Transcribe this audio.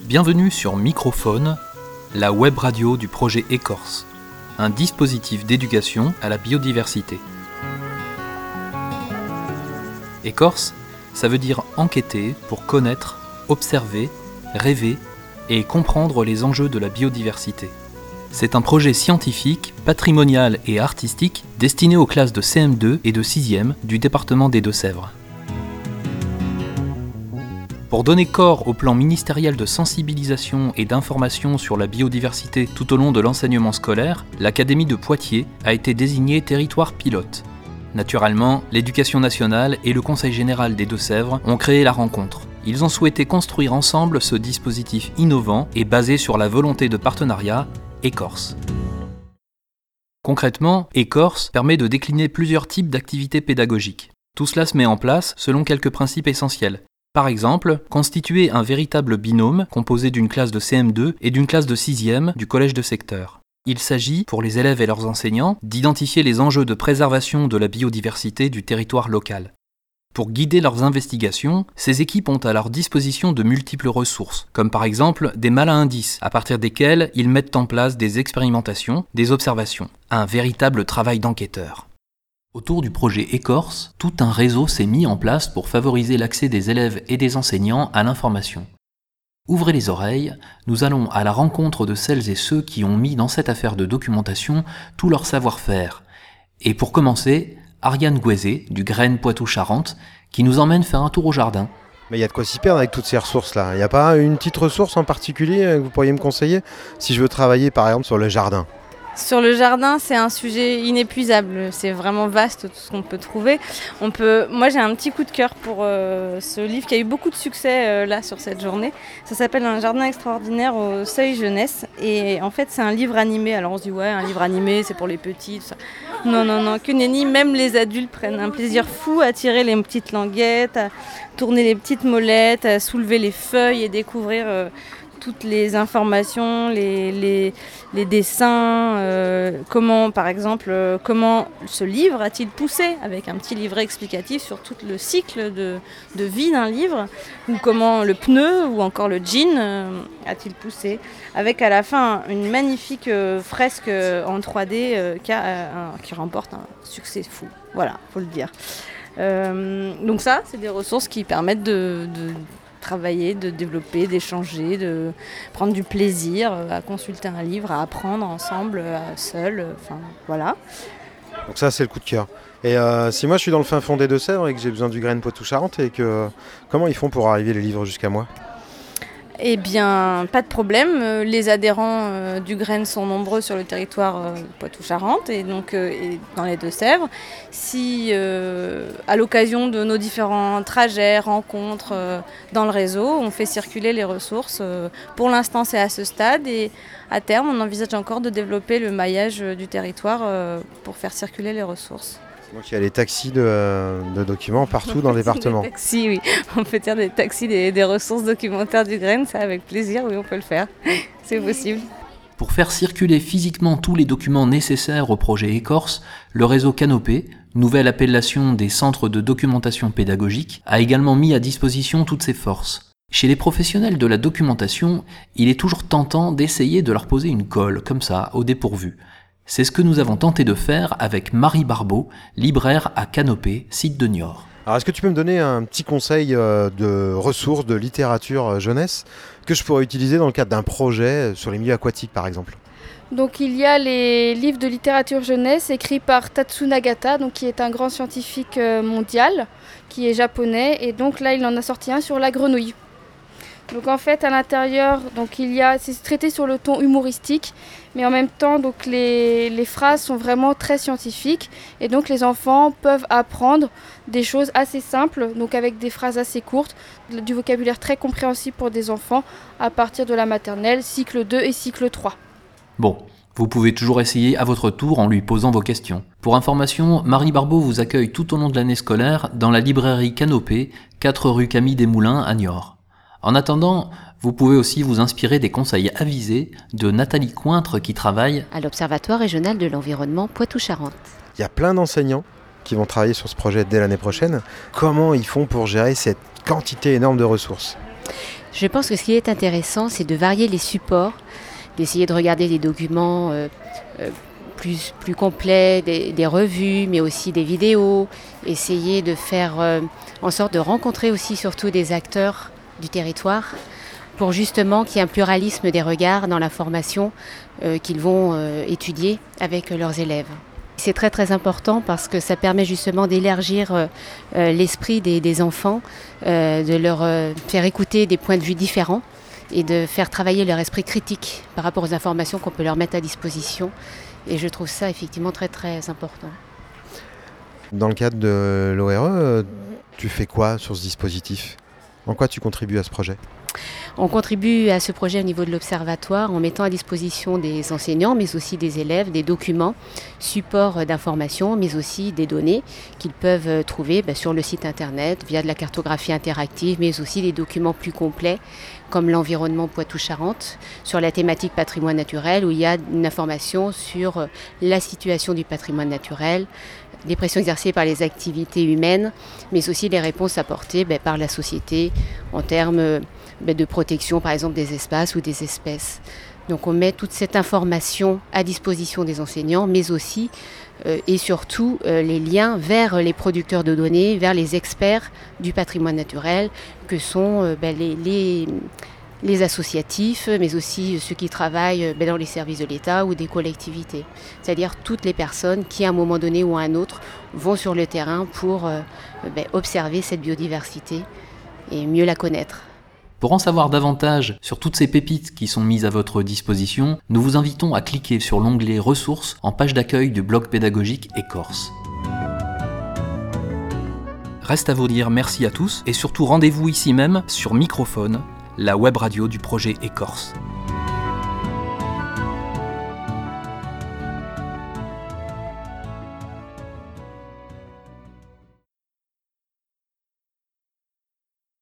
Bienvenue sur Microphone, la web radio du projet Écorce, un dispositif d'éducation à la biodiversité. Écorce, ça veut dire enquêter pour connaître, observer, rêver et comprendre les enjeux de la biodiversité. C'est un projet scientifique, patrimonial et artistique destiné aux classes de CM2 et de 6e du département des Deux-Sèvres. Pour donner corps au plan ministériel de sensibilisation et d'information sur la biodiversité tout au long de l'enseignement scolaire, l'Académie de Poitiers a été désignée territoire pilote. Naturellement, l'Éducation nationale et le Conseil général des Deux-Sèvres ont créé la rencontre. Ils ont souhaité construire ensemble ce dispositif innovant et basé sur la volonté de partenariat Écorce. Concrètement, Écorce permet de décliner plusieurs types d'activités pédagogiques. Tout cela se met en place selon quelques principes essentiels. Par exemple, constituer un véritable binôme composé d'une classe de CM2 et d'une classe de 6e du collège de secteur. Il s'agit, pour les élèves et leurs enseignants, d'identifier les enjeux de préservation de la biodiversité du territoire local. Pour guider leurs investigations, ces équipes ont à leur disposition de multiples ressources, comme par exemple des malles à indices, à partir desquels ils mettent en place des expérimentations, des observations, un véritable travail d'enquêteur. Autour du projet Écorce, tout un réseau s'est mis en place pour favoriser l'accès des élèves et des enseignants à l'information. Ouvrez les oreilles, nous allons à la rencontre de celles et ceux qui ont mis dans cette affaire de documentation tout leur savoir-faire. Et pour commencer, Ariane Gouezé, du Graine Poitou-Charentes, qui nous emmène faire un tour au jardin. Mais il y a de quoi s'y perdre avec toutes ces ressources-là. Il n'y a pas une petite ressource en particulier que vous pourriez me conseiller si je veux travailler par exemple sur le jardin? Sur le jardin, c'est un sujet inépuisable. C'est vraiment vaste tout ce qu'on peut trouver. Moi, j'ai un petit coup de cœur pour ce livre qui a eu beaucoup de succès là sur cette journée. Ça s'appelle Un jardin extraordinaire au Seuil jeunesse. Et en fait, c'est un livre animé. Alors on se dit ouais, un livre animé, c'est pour les petits. Tout ça. Non, que nenni. Même les adultes prennent un plaisir fou à tirer les petites languettes, à tourner les petites molettes, à soulever les feuilles et découvrir toutes les informations, les dessins, comment ce livre a-t-il poussé, avec un petit livret explicatif sur tout le cycle de vie d'un livre, ou comment le pneu ou encore le jean a-t-il poussé, avec à la fin une magnifique fresque en 3D qui remporte un succès fou. Voilà, faut le dire. Donc ça, c'est des ressources qui permettent de travailler, de développer, d'échanger, de prendre du plaisir à consulter un livre, à apprendre ensemble, seul, voilà. Donc ça, c'est le coup de cœur. Et si moi je suis dans le fin fond des Deux-Sèvres et que j'ai besoin du Graine Poitou-Charentes, comment ils font pour arriver les livres jusqu'à moi ? Eh bien, pas de problème. Les adhérents du Graine sont nombreux sur le territoire Poitou-Charentes et donc et dans les Deux-Sèvres. Si à l'occasion de nos différents trajets, rencontres dans le réseau, on fait circuler les ressources. Pour l'instant, c'est à ce stade et à terme, on envisage encore de développer le maillage du territoire pour faire circuler les ressources. Donc il y a les taxis de documents partout dans le département. Des taxis, oui. On peut dire des taxis des ressources documentaires du Graine, ça avec plaisir, oui, on peut le faire. C'est possible. Pour faire circuler physiquement tous les documents nécessaires au projet Écorce, le réseau Canopé, nouvelle appellation des centres de documentation pédagogique, a également mis à disposition toutes ses forces. Chez les professionnels de la documentation, il est toujours tentant d'essayer de leur poser une colle, comme ça, au dépourvu. C'est ce que nous avons tenté de faire avec Marie Barbeau, libraire à Canopé, site de Niort. Alors est-ce que tu peux me donner un petit conseil de ressources, de littérature jeunesse que je pourrais utiliser dans le cadre d'un projet sur les milieux aquatiques par exemple ? Donc il y a les livres de littérature jeunesse écrits par Tatsu Nagata, donc, qui est un grand scientifique mondial, qui est japonais, et donc là il en a sorti un sur la grenouille. Donc en fait à l'intérieur, c'est traité sur le ton humoristique, mais en même temps donc les phrases sont vraiment très scientifiques et donc les enfants peuvent apprendre des choses assez simples, donc avec des phrases assez courtes, du vocabulaire très compréhensible pour des enfants à partir de la maternelle, cycle 2 et cycle 3. Bon, vous pouvez toujours essayer à votre tour en lui posant vos questions. Pour information, Marie Barbeau vous accueille tout au long de l'année scolaire dans la librairie Canopé, 4 rue Camille Desmoulins à Niort. En attendant, vous pouvez aussi vous inspirer des conseils avisés de Nathalie Cointre qui travaille à l'Observatoire régional de l'environnement Poitou-Charentes. Il y a plein d'enseignants qui vont travailler sur ce projet dès l'année prochaine. Comment ils font pour gérer cette quantité énorme de ressources ? Je pense que ce qui est intéressant, c'est de varier les supports, d'essayer de regarder des documents plus complets, des revues, mais aussi des vidéos, essayer de faire en sorte de rencontrer aussi surtout des acteurs du territoire pour justement qu'il y ait un pluralisme des regards dans la formation qu'ils vont étudier avec leurs élèves. C'est très très important parce que ça permet justement d'élargir l'esprit des enfants, de leur faire écouter des points de vue différents et de faire travailler leur esprit critique par rapport aux informations qu'on peut leur mettre à disposition. Et je trouve ça effectivement très très important. Dans le cadre de l'ORE, tu fais quoi sur ce dispositif ? En quoi tu contribues à ce projet ? On contribue à ce projet au niveau de l'Observatoire en mettant à disposition des enseignants, mais aussi des élèves, des documents, supports d'information, mais aussi des données qu'ils peuvent trouver sur le site internet via de la cartographie interactive, mais aussi des documents plus complets comme l'environnement Poitou-Charentes sur la thématique patrimoine naturel où il y a une information sur la situation du patrimoine naturel, les pressions exercées par les activités humaines, mais aussi les réponses apportées par la société en termes de protection par exemple des espaces ou des espèces. Donc on met toute cette information à disposition des enseignants, mais aussi et surtout les liens vers les producteurs de données, vers les experts du patrimoine naturel, que sont les associatifs, mais aussi ceux qui travaillent dans les services de l'État ou des collectivités. C'est-à-dire toutes les personnes qui, à un moment donné ou à un autre, vont sur le terrain pour observer cette biodiversité et mieux la connaître. Pour en savoir davantage sur toutes ces pépites qui sont mises à votre disposition, nous vous invitons à cliquer sur l'onglet Ressources en page d'accueil du blog pédagogique Écorce. Reste à vous dire merci à tous et surtout rendez-vous ici même sur Microphone, la web radio du projet Écorce.